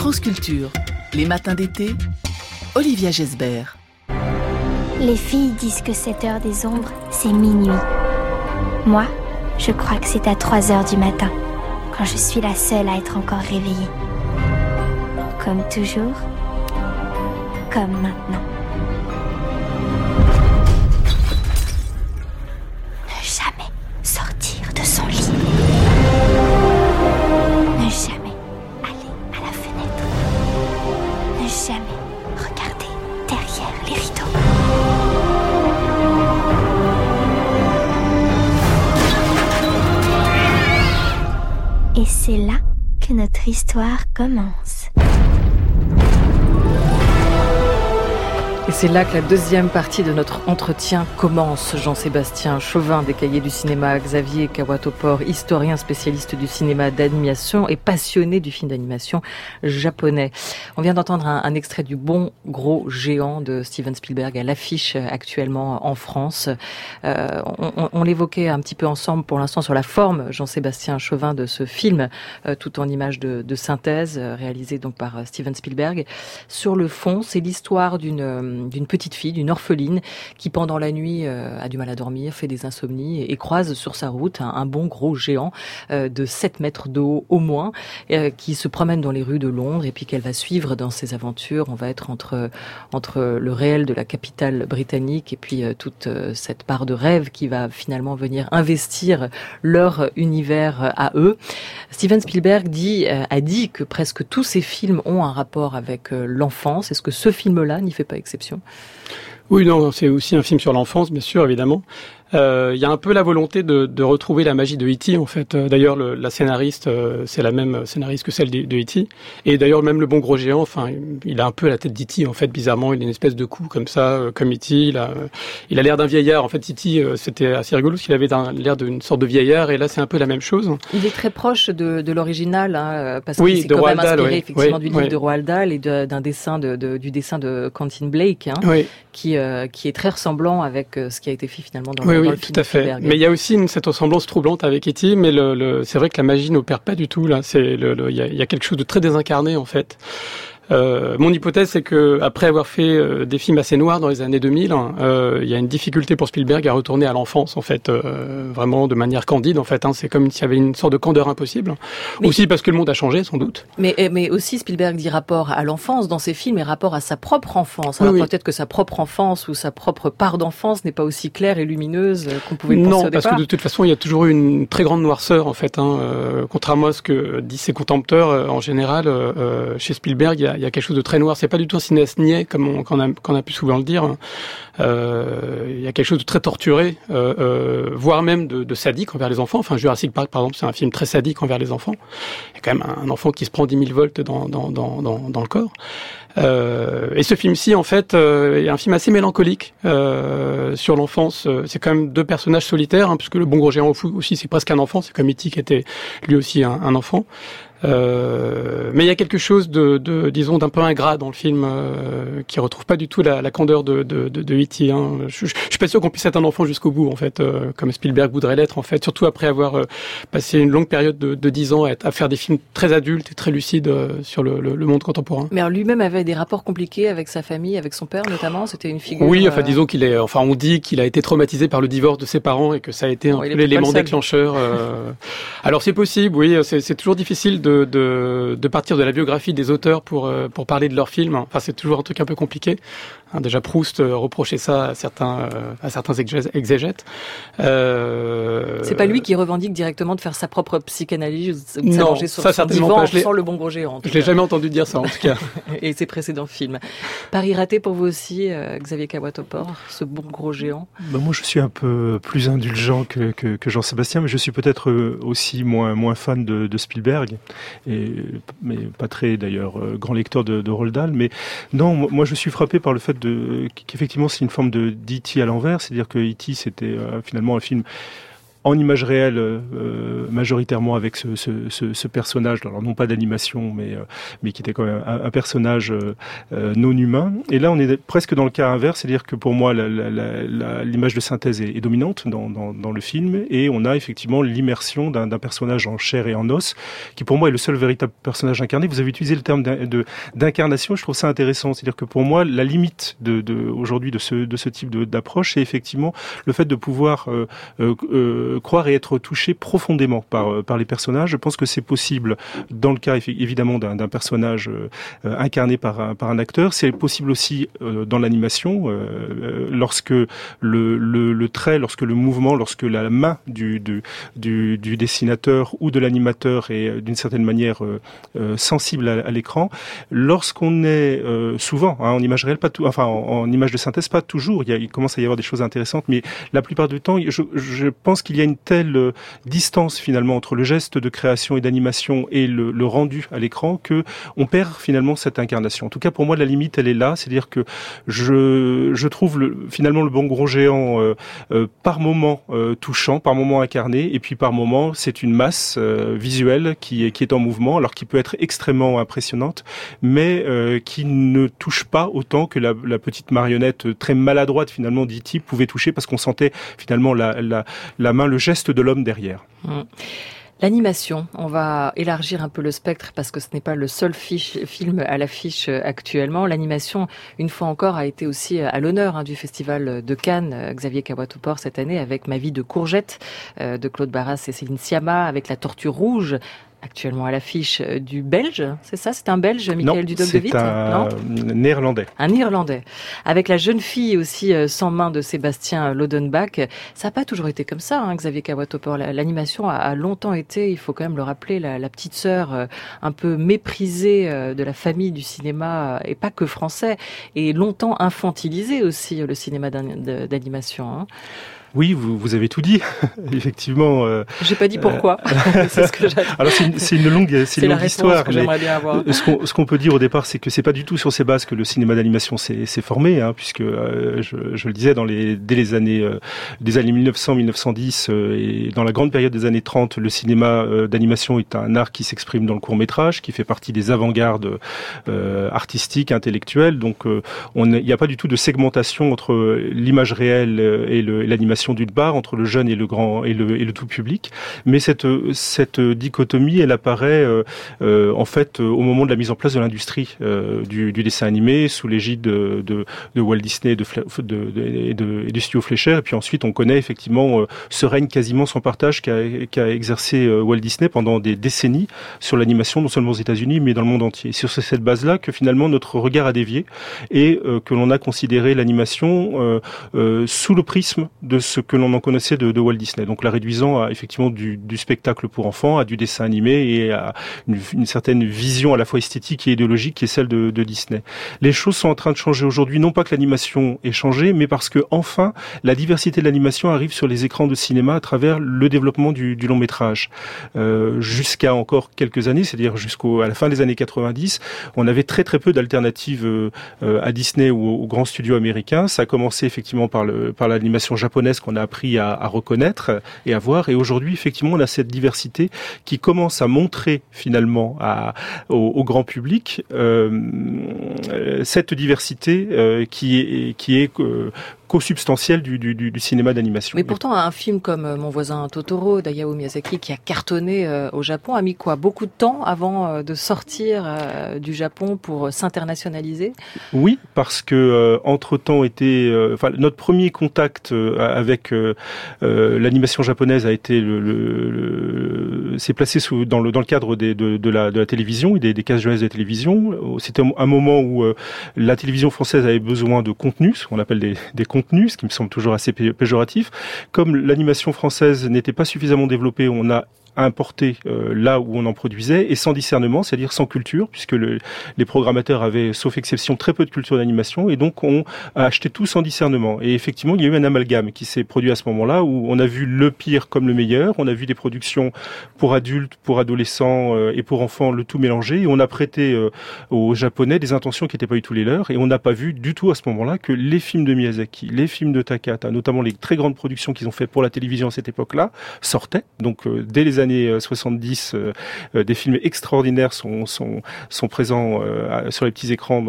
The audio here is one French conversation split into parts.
France Culture, les matins d'été, Olivia Gesbert. Les filles disent que cette heure des ombres, c'est minuit. Moi, je crois que c'est à 3h du matin, quand je suis la seule à être encore réveillée. Comme toujours, comme maintenant. Ne jamais sortir de son lit. Ne jamais aller à la fenêtre. Ne jamais regarder derrière les rideaux. Et c'est là que notre histoire commence. Et c'est là que la deuxième partie de notre entretien commence. Jean-Sébastien Chauvin des Cahiers du cinéma, Xavier Kawatopor, historien spécialiste du cinéma d'animation et passionné du film d'animation japonais. On vient d'entendre un extrait du Bon Gros Géant de Steven Spielberg à l'affiche actuellement en France. On l'évoquait un petit peu ensemble pour l'instant sur la forme, Jean-Sébastien Chauvin, de ce film, tout en images de synthèse, réalisé donc par Steven Spielberg. Sur le fond, c'est l'histoire d'une petite fille, d'une orpheline, qui pendant la nuit a du mal à dormir, fait des insomnies et croise sur sa route un bon gros géant de 7 mètres de haut au moins, qui se promène dans les rues de Londres et puis qu'elle va suivre dans ses aventures. On va être entre le réel de la capitale britannique et puis toute cette part de rêve qui va finalement venir investir leur univers à eux. Steven Spielberg a dit que presque tous ses films ont un rapport avec l'enfance. Est-ce que ce film-là n'y fait pas exception ? Oui, non, c'est aussi un film sur l'enfance, bien sûr, évidemment. Il y a un peu la volonté de retrouver la magie de E.T. en fait. D'ailleurs, la scénariste, c'est la même scénariste que celle de E.T. Et d'ailleurs, même le bon gros géant, enfin, il a un peu la tête d'E.T. en fait. Bizarrement, il a une espèce de cou comme ça, comme E.T. Il a l'air d'un vieillard. En fait, E.T. C'était assez rigolo parce qu'il avait l'air d'une sorte de vieillard. Et là, c'est un peu la même chose. Il est très proche de l'original, hein, parce oui, qu'il s'est quand même inspiré effectivement du livre oui. de Roald Dahl et d'un dessin du dessin de Quentin Blake, hein, oui. qui est très ressemblant avec ce qui a été fait finalement dans le film. Oui, tout à fait. Mais il y a aussi cette ressemblance troublante avec E.T., mais c'est vrai que la magie n'opère pas du tout, là. Il y a quelque chose de très désincarné, en fait. Mon hypothèse, c'est que après avoir fait des films assez noirs dans les années 2000, il y a une difficulté pour Spielberg à retourner à l'enfance, en fait, vraiment de manière candide, en fait. C'est comme s'il y avait une sorte de candeur impossible. Aussi parce que le monde a changé, sans doute. Mais aussi Spielberg dit rapport à l'enfance dans ses films et rapport à sa propre enfance. Alors peut-être que sa propre enfance ou sa propre part d'enfance n'est pas aussi claire et lumineuse qu'on pouvait le penser au départ. Non, parce que de toute façon, il y a toujours eu une très grande noirceur, en fait. Contrairement à ce que disent ses contempteurs, en général, chez Spielberg, il y a quelque chose de très noir. C'est pas du tout un cinéaste niais, comme qu'on a pu souvent le dire. Il y a quelque chose de très torturé, voire même de sadique envers les enfants. Enfin, Jurassic Park, par exemple, c'est un film très sadique envers les enfants. Il y a quand même un enfant qui se prend 10 000 volts dans le corps. Et ce film-ci, en fait, est un film assez mélancolique sur l'enfance. C'est quand même deux personnages solitaires, puisque le bon gros géant aussi, c'est presque un enfant. C'est comme E.T. qui était lui aussi un enfant. Mais il y a quelque chose disons, d'un peu ingrat dans le film, qui retrouve pas du tout la candeur de E.T. Je suis pas sûr qu'on puisse être un enfant jusqu'au bout, en fait, comme Spielberg voudrait l'être, en fait, surtout après avoir passé une longue période de 10 ans à faire des films très adultes et très lucides sur le monde contemporain. Mais alors lui-même avait des rapports compliqués avec sa famille, avec son père notamment. C'était une figure. Oui, enfin disons on dit qu'il a été traumatisé par le divorce de ses parents et que ça a été un peu l'élément déclencheur. Alors c'est possible, oui, c'est toujours difficile de partir de la biographie des auteurs pour parler de leur film. Enfin, c'est toujours un truc un peu compliqué. Déjà Proust reprochait ça à certains exégètes. C'est pas lui qui revendique directement de faire sa propre psychanalyse ou de non, s'allonger sur son divan sans le bon gros géant. Je l'ai jamais entendu dire ça, en tout cas. Et ses précédents films. Paris raté pour vous aussi, Xavier Kawatopor, ce bon gros géant. Moi, je suis un peu plus indulgent que Jean-Sébastien, mais je suis peut-être aussi moins fan de Spielberg, mais pas très d'ailleurs grand lecteur de Roald Dahl. Mais non, moi je suis frappé par le fait qu'effectivement c'est une forme de d'E.T. à l'envers, c'est-à-dire que E.T. c'était finalement un film en image réelle, majoritairement avec ce personnage, alors non pas d'animation, mais qui était quand même un personnage non humain. Et là, on est presque dans le cas inverse, c'est-à-dire que pour moi, l'image de synthèse est dominante dans le film, et on a effectivement l'immersion d'un personnage en chair et en os, qui pour moi est le seul véritable personnage incarné. Vous avez utilisé le terme d'incarnation, je trouve ça intéressant, c'est-à-dire que pour moi, la limite aujourd'hui de ce type d'approche, c'est effectivement le fait de pouvoir croire et être touché profondément par les personnages. Je pense que c'est possible dans le cas évidemment d'un personnage incarné par un acteur. C'est possible aussi dans l'animation, lorsque le trait, lorsque le mouvement, lorsque la main du dessinateur ou de l'animateur est d'une certaine manière sensible à l'écran. Lorsqu'on est souvent en image réelle, pas tout, enfin en image de synthèse, pas toujours. Il commence à y avoir des choses intéressantes, mais la plupart du temps, je pense qu'il y a une telle distance finalement entre le geste de création et d'animation et le rendu à l'écran que on perd finalement cette incarnation. En tout cas, pour moi, la limite, elle est là, c'est-à-dire que je trouve finalement le bon gros géant par moment touchant, par moment incarné, et puis par moment c'est une masse visuelle qui est en mouvement, alors qui peut être extrêmement impressionnante, mais qui ne touche pas autant que la petite marionnette très maladroite finalement d'E.T. pouvait toucher, parce qu'on sentait finalement la main, le geste de l'homme derrière. L'animation, on va élargir un peu le spectre parce que ce n'est pas le seul film à l'affiche actuellement. L'animation, une fois encore, a été aussi à l'honneur du Festival de Cannes, Xavier Kawatopor cette année, avec Ma vie de courgette de Claude Barras et Céline Sciamma, avec La tortue rouge, actuellement à l'affiche du Belge, c'est ça? C'est un Belge, Michael Dudok de Witt? Non, c'est un Néerlandais. Un Néerlandais. Avec La jeune fille aussi, Sans main de Sébastien Lodenbach. Ça n'a pas toujours été comme ça, Xavier Kawatopor. L'animation a longtemps été, il faut quand même le rappeler, la petite sœur un peu méprisée de la famille du cinéma, et pas que français, et longtemps infantilisée aussi, le cinéma d'animation. Oui, vous avez tout dit, effectivement. J'ai pas dit pourquoi. C'est ce que j'attends. Alors c'est une longue histoire. Que j'aimerais bien avoir. Ce qu'on peut dire au départ, c'est que c'est pas du tout sur ces bases que le cinéma d'animation s'est formé, puisque je le disais dès les années 1900-1910 et dans la grande période des années 30, le cinéma d'animation est un art qui s'exprime dans le court-métrage, qui fait partie des avant-gardes artistiques, intellectuelles. Donc il n'y a pas du tout de segmentation entre l'image réelle et l'animation d'une part, entre le jeune et le grand et le tout public, mais cette dichotomie, elle apparaît en fait au moment de la mise en place de l'industrie du dessin animé sous l'égide de Walt Disney et du studio Fleischer. Et puis ensuite, on connaît effectivement ce règne quasiment sans partage qu'a exercé Walt Disney pendant des décennies sur l'animation, non seulement aux États-Unis, mais dans le monde entier. C'est sur cette base-là que finalement notre regard a dévié et que l'on a considéré l'animation sous le prisme de ce que l'on en connaissait de Walt Disney. Donc la réduisant à effectivement du spectacle pour enfants, à du dessin animé et à une certaine vision à la fois esthétique et idéologique qui est celle de Disney. Les choses sont en train de changer aujourd'hui, non pas que l'animation ait changé, mais parce que enfin la diversité de l'animation arrive sur les écrans de cinéma à travers le développement du long métrage. Jusqu'à encore quelques années, c'est-à-dire à la fin des années 90, on avait très très peu d'alternatives à Disney ou aux grands studios américains. Ça a commencé effectivement par l'animation japonaise qu'on a appris à reconnaître et à voir. Et aujourd'hui, effectivement, on a cette diversité qui commence à montrer finalement au grand public cette diversité qui est co-substantielle du cinéma d'animation. Mais pourtant, un film comme Mon voisin Totoro d'Hayao Miyazaki, qui a cartonné au Japon, a mis quoi? Beaucoup de temps avant de sortir du Japon pour s'internationaliser? Oui, parce que entre-temps notre premier contact avec l'animation japonaise a été s'est placé dans le cadre de la télévision et des cases jeunesse de la télévision. C'était un moment où la télévision française avait besoin de contenu, ce qu'on appelle des contenus, ce qui me semble toujours assez péjoratif. Comme l'animation française n'était pas suffisamment développée, on a importer là où on en produisait, et sans discernement, c'est-à-dire sans culture, puisque les programmateurs avaient, sauf exception, très peu de culture d'animation, et donc on a acheté tout sans discernement. Et effectivement, il y a eu un amalgame qui s'est produit à ce moment-là, où on a vu le pire comme le meilleur, on a vu des productions pour adultes, pour adolescents et pour enfants, le tout mélangé, et on a prêté aux Japonais des intentions qui n'étaient pas du tout les leurs, et on n'a pas vu du tout à ce moment-là que les films de Miyazaki, les films de Takahata, notamment les très grandes productions qu'ils ont fait pour la télévision à cette époque-là, sortaient. Donc dès les années 70, des films extraordinaires sont présents sur les petits écrans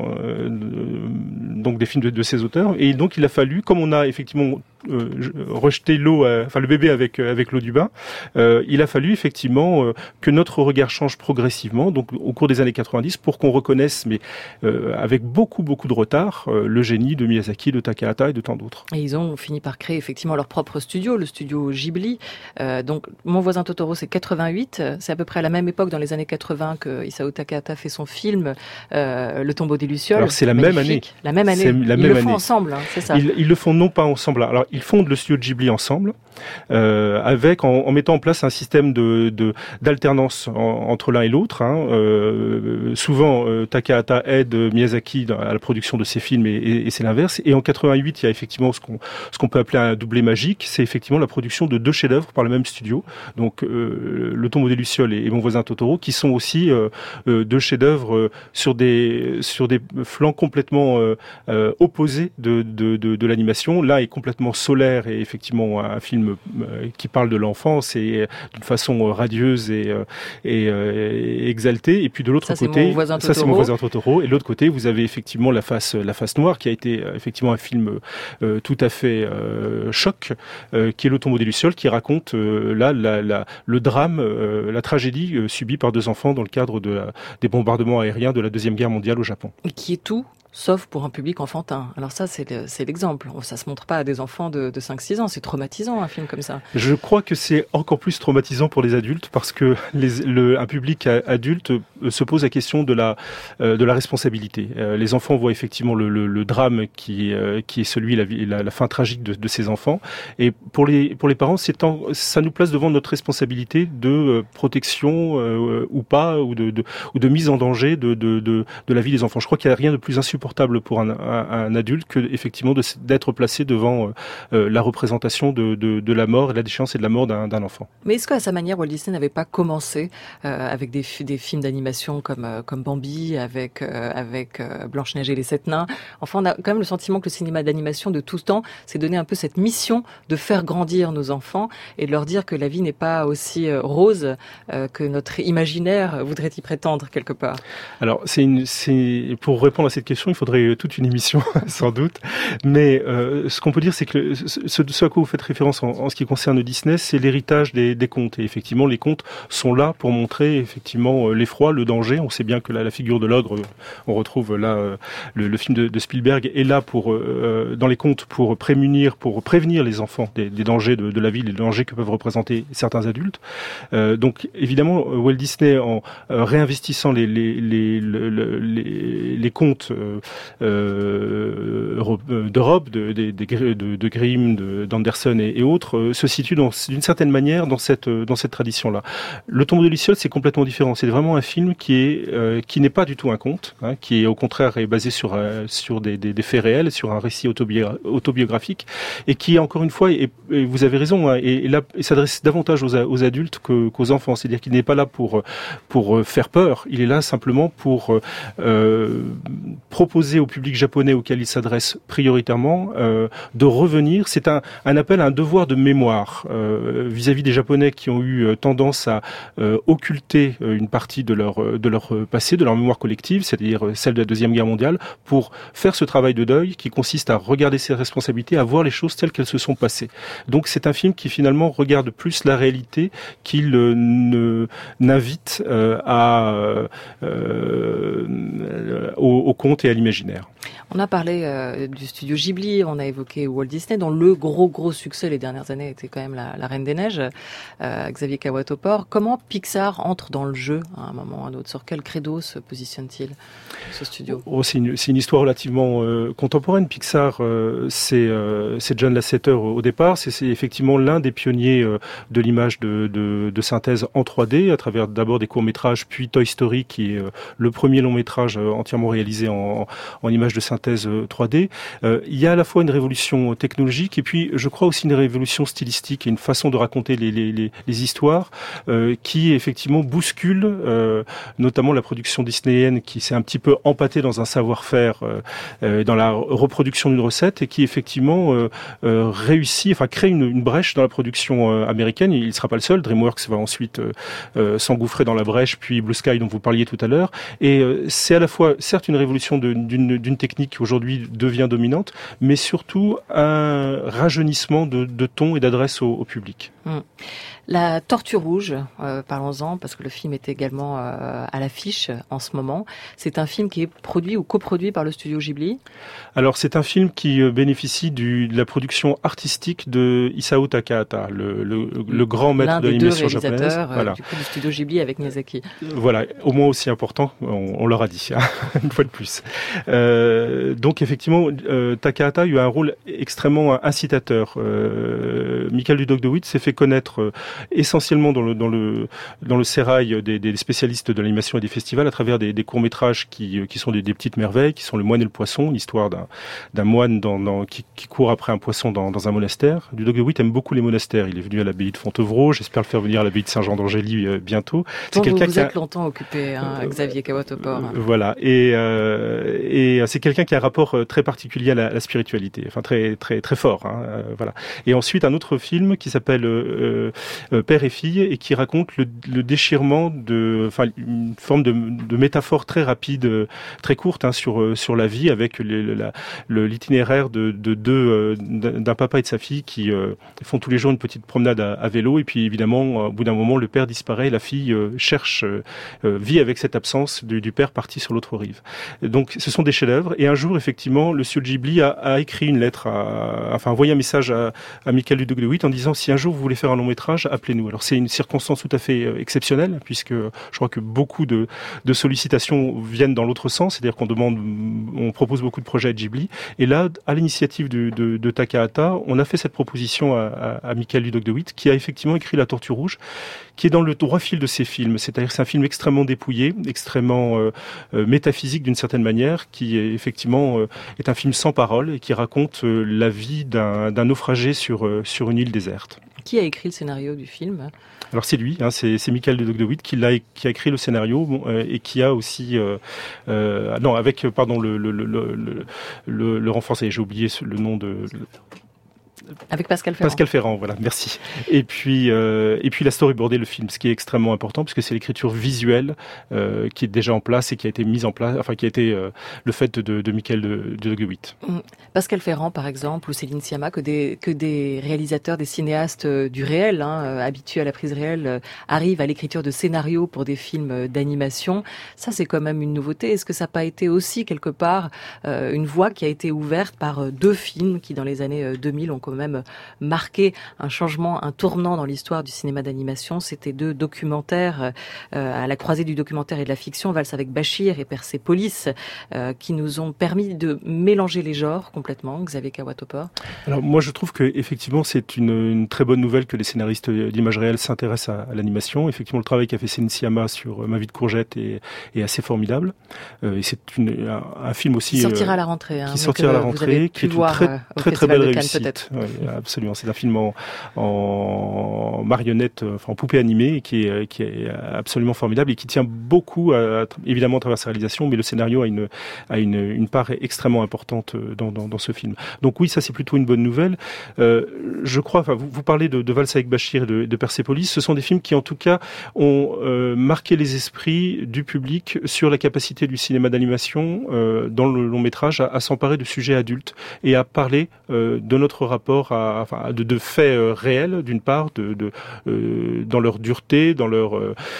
donc des films de ces auteurs. Et donc il a fallu, comme on a effectivement rejeté l'eau, le bébé avec l'eau du bain, il a fallu effectivement que notre regard change progressivement, donc au cours des années 90, pour qu'on reconnaisse, mais avec beaucoup de retard, le génie de Miyazaki, de Takahata et de tant d'autres. Et ils ont fini par créer effectivement leur propre studio, le studio Ghibli. Donc Mon voisin Totoro, c'est 88, c'est à peu près à la même époque, dans les années 80, que Isao Takahata fait son film Le tombeau des lucioles. Alors c'est la même année. La même année. Ils le font ensemble, hein, c'est ça. Ils le font non pas ensemble. Alors ils fondent le studio Ghibli ensemble, en mettant en place un système d'alternance entre l'un et l'autre. Souvent, Takahata aide Miyazaki à la production de ses films et c'est l'inverse. Et en 88, il y a effectivement ce qu'on peut appeler un doublé magique. C'est effectivement la production de 2 chefs-d'œuvre par le même studio. Donc, Le tombeau des lucioles et Mon voisin Totoro, qui sont aussi 2 chefs-d'œuvre sur des flancs complètement opposés de l'animation. L'un est complètement solaire et effectivement un film qui parle de l'enfance et d'une façon radieuse et exaltée. Et puis de l'autre côté, ça c'est Mon voisin Totoro. Et de l'autre côté, vous avez effectivement la face noire, qui a été effectivement un film tout à fait choc, qui est Le tombeau des lucioles, qui raconte le drame, la tragédie subie par 2 enfants dans le cadre des bombardements aériens de la Deuxième Guerre mondiale au Japon. Et qui est tout sauf pour un public enfantin. Alors ça, c'est l'exemple. Ça se montre pas à des enfants de 5-6 ans. C'est traumatisant, un film comme ça. Je crois que c'est encore plus traumatisant pour les adultes, parce que un public adulte se pose la question de la responsabilité. Les enfants voient effectivement le drame qui est celui, la fin tragique de ces enfants. Et pour les parents, ça nous place devant notre responsabilité de protection ou pas, ou de mise en danger de la vie des enfants. Je crois qu'il n'y a rien de plus insupportable pour un adulte que effectivement d'être placé devant la représentation de la mort et de la déchéance et de la mort d'un enfant. Mais est-ce qu'à sa manière, Walt Disney n'avait pas commencé avec des films d'animation comme Bambi, avec Blanche-Neige et les 7 nains? Enfin, on a quand même le sentiment que le cinéma d'animation de tout temps s'est donné un peu cette mission de faire grandir nos enfants et de leur dire que la vie n'est pas aussi rose que notre imaginaire voudrait y prétendre quelque part. Alors, pour répondre à cette question, il faudrait toute une émission, sans doute. Mais ce qu'on peut dire, c'est que ce à quoi vous faites référence en ce qui concerne Disney, c'est l'héritage des contes. Et effectivement, les contes sont là pour montrer effectivement l'effroi, le danger. On sait bien que la figure de l'ogre, on retrouve là le film de Spielberg, est là dans les contes pour prévenir les enfants des dangers de la vie, les dangers que peuvent représenter certains adultes. Donc évidemment, Walt Disney, en réinvestissant les contes d'Europe, de Grimm, d'Anderson et autres, se situe d'une certaine manière dans cette tradition-là. Le tombeau des lucioles, c'est complètement différent. C'est vraiment un film qui n'est pas du tout un conte, qui au contraire est basé sur des faits réels, sur un récit autobiographique, et qui, encore une fois, et vous avez raison, et s'adresse davantage aux adultes qu'aux enfants. C'est-à-dire qu'il n'est pas là pour faire peur. Il est là simplement pour proposer au public japonais auquel il s'adresse prioritairement de revenir. C'est un appel à un devoir de mémoire vis-à-vis des Japonais qui ont eu tendance à occulter une partie de leur passé, de leur mémoire collective, c'est-à-dire celle de la Deuxième Guerre mondiale, pour faire ce travail de deuil qui consiste à regarder ses responsabilités, à voir les choses telles qu'elles se sont passées. Donc c'est un film qui finalement regarde plus la réalité qu'il n'invite au conte et à l'imaginaire. On a parlé du studio Ghibli, on a évoqué Walt Disney, dont le gros succès les dernières années était quand même la Reine des Neiges, Xavier Kawatopor. Comment Pixar entre dans le jeu à un moment ou à un autre? Sur quel credo se positionne-t-il, ce studio? C'est une histoire relativement contemporaine. Pixar, c'est John Lasseter au départ. C'est effectivement l'un des pionniers de l'image de synthèse en 3D, à travers d'abord des courts-métrages, puis Toy Story, qui est le premier long-métrage entièrement réalisé en image de synthèse 3D. Il y a à la fois une révolution technologique et puis je crois aussi une révolution stylistique et une façon de raconter les histoires qui effectivement bouscule notamment la production disneyenne qui s'est un petit peu empâtée dans un savoir-faire dans la reproduction d'une recette et qui effectivement crée une brèche dans la production américaine. Il ne sera pas le seul. DreamWorks va ensuite s'engouffrer dans la brèche, puis Blue Sky dont vous parliez tout à l'heure. Et c'est à la fois certes une révolution d'une technique qui aujourd'hui devient dominante, mais surtout un rajeunissement de ton et d'adresse au public. La Tortue Rouge, parlons-en, parce que le film est également à l'affiche en ce moment. C'est un film qui est produit ou coproduit par le studio Ghibli? Alors, c'est un film qui bénéficie de la production artistique de Isao Takahata, le grand maître de l'animation japonaise. Voilà. Du coup, du studio Ghibli avec Miyazaki. Voilà, au moins aussi important, on leur a dit, une fois de plus. Donc, effectivement, Takahata a eu un rôle extrêmement incitateur. Michael Dudok de Witt s'est fait connaître essentiellement dans le sérail des spécialistes de l'animation et des festivals à travers des courts-métrages qui sont des petites merveilles, qui sont Le Moine et le Poisson, l'histoire d'un moine qui court après un poisson dans un monastère. Dudok de Witt aime beaucoup les monastères. Il est venu à l'abbaye de Fontevraud, j'espère le faire venir à l'abbaye de Saint-Jean-d'Angély bientôt. C'est quelqu'un vous êtes longtemps occupé, Xavier Kawatopor. Voilà, et c'est quelqu'un qui a un rapport très particulier à la spiritualité, enfin très très très fort. Voilà. Et ensuite un autre film qui s'appelle Père et fille et qui raconte le déchirement une forme de métaphore très rapide, très courte sur la vie avec l'itinéraire d'un papa et de sa fille qui font tous les jours une petite promenade à vélo et puis évidemment au bout d'un moment le père disparaît et la fille vit avec cette absence du père parti sur l'autre rive. Donc ce sont des chefs-d'œuvre et un jour effectivement le studio Ghibli a écrit une lettre, envoyé un message à Michael Dudok de Witt en disant si un jour vous voulez faire un long métrage, appelez-nous. Alors c'est une circonstance tout à fait exceptionnelle puisque je crois que beaucoup de sollicitations viennent dans l'autre sens, c'est-à-dire on propose beaucoup de projets à Ghibli et là, à l'initiative de Takahata, on a fait cette proposition à Michael Dudok de Witt qui a effectivement écrit La Tortue Rouge qui est dans le droit fil de ses films, c'est-à-dire que c'est un film extrêmement dépouillé, extrêmement métaphysique d'une certaine manière, qui effectivement est un film sans parole et qui raconte la vie d'un naufragé sur une île déserte. Qui a écrit le scénario du film? Alors c'est lui, c'est Michael Dudok de Witt qui a écrit le scénario et qui a aussi le renforcé. J'ai oublié le nom de. Avec Pascal Ferrand. Pascal Ferrand, voilà, merci. Et puis la storyboardé le film, ce qui est extrêmement important puisque c'est l'écriture visuelle qui est déjà en place et qui a été mise en place, qui a été le fait de Michael Dudok de Witt. Pascal Ferrand, par exemple, ou Céline Sciamma, que des réalisateurs, des cinéastes du réel, habitués à la prise réelle, arrivent à l'écriture de scénarios pour des films d'animation. Ça, c'est quand même une nouveauté. Est-ce que ça n'a pas été aussi quelque part une voie qui a été ouverte par deux films qui, dans les années 2000, ont quand même marqué un changement, un tournant dans l'histoire du cinéma d'animation? C'était deux documentaires à la croisée du documentaire et de la fiction, Valse avec Bachir et Persépolis, qui nous ont permis de mélanger les genres complètement. Xavier Kawatopor. Alors moi je trouve que effectivement c'est une très bonne nouvelle que les scénaristes d'image réelle s'intéressent à l'animation. Effectivement le travail qu'a fait Céline Sciamma sur Ma vie de courgette est assez formidable. Et c'est un film aussi qui sortira à la rentrée. Qui sortira à la rentrée, qui est une très belle réussite. Oui, absolument. C'est un film en marionnette, en poupée animée, et qui est absolument formidable et qui tient beaucoup, évidemment, à travers sa réalisation, mais le scénario a une part extrêmement importante dans ce film. Donc oui, ça c'est plutôt une bonne nouvelle. Je crois, vous parlez de Valse avec Bachir et de Persépolis, ce sont des films qui en tout cas ont marqué les esprits du public sur la capacité du cinéma d'animation dans le long métrage à s'emparer de sujets adultes et à parler de notre rapport rapport de faits réels, d'une part, dans leur dureté, dans leur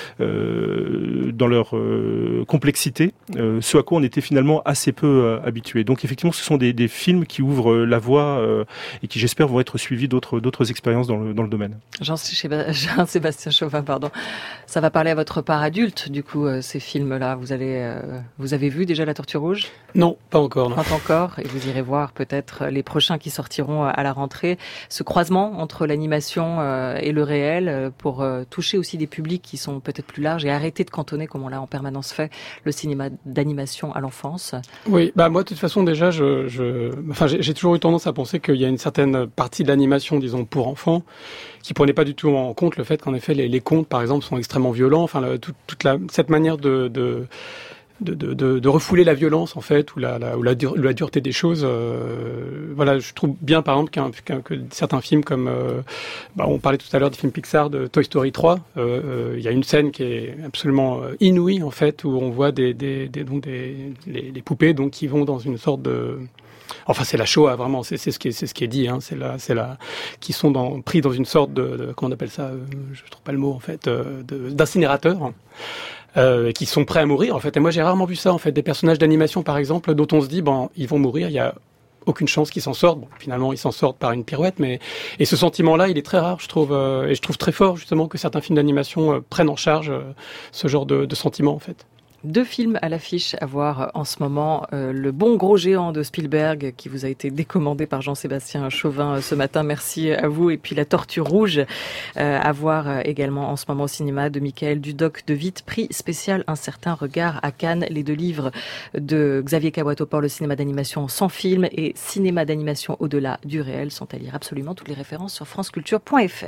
complexité, ce à quoi on était finalement assez peu habitué. Donc effectivement, ce sont des films qui ouvrent la voie et qui, j'espère, vont être suivis d'autres expériences dans le domaine. Jean-Sébastien Chauvin, ça va parler à votre part adulte, du coup, ces films-là. Vous avez vu déjà La Tortue Rouge ? Non, pas encore. Non. Pas encore, et vous irez voir peut-être les prochains qui sortiront à la rentrée. Ce croisement entre l'animation et le réel pour toucher aussi des publics qui sont peut-être plus larges et arrêter de cantonner, comme on l'a en permanence fait, le cinéma d'animation à l'enfance. Oui, moi de toute façon déjà, j'ai toujours eu tendance à penser qu'il y a une certaine partie de l'animation, disons, pour enfants, qui prenait pas du tout en compte le fait qu'en effet les contes, par exemple, sont extrêmement violents. Enfin, cette manière de refouler la violence en fait ou la dureté des choses. Je trouve bien par exemple que certains films comme on parlait tout à l'heure du film Pixar de Toy Story 3, il y a une scène qui est absolument inouïe en fait où on voit les poupées donc qui vont dans une sorte de c'est la Shoah vraiment, c'est ce qui est dit, hein, qui sont pris dans une sorte de comment on appelle ça, je trouve pas le mot en fait, d'incinérateur. Qui sont prêts à mourir en fait. Et moi j'ai rarement vu ça en fait, des personnages d'animation par exemple dont on se dit ils vont mourir, il y a aucune chance qu'ils s'en sortent. Bon, finalement ils s'en sortent par une pirouette, et ce sentiment-là il est très rare je trouve, et je trouve très fort justement que certains films d'animation prennent en charge ce genre de sentiment en fait. 2 films à l'affiche à voir en ce moment. Le bon gros géant de Spielberg qui vous a été décommandé par Jean-Sébastien Chauvin ce matin. Merci à vous. Et puis La Tortue Rouge à voir également en ce moment au cinéma de Michael Dudok de Witt. Prix spécial Un certain regard à Cannes. Les 2 livres de Xavier Kawatopor, Le cinéma d'animation sans film et Cinéma d'animation au-delà du réel sont à lire absolument. Toutes les références sur franceculture.fr.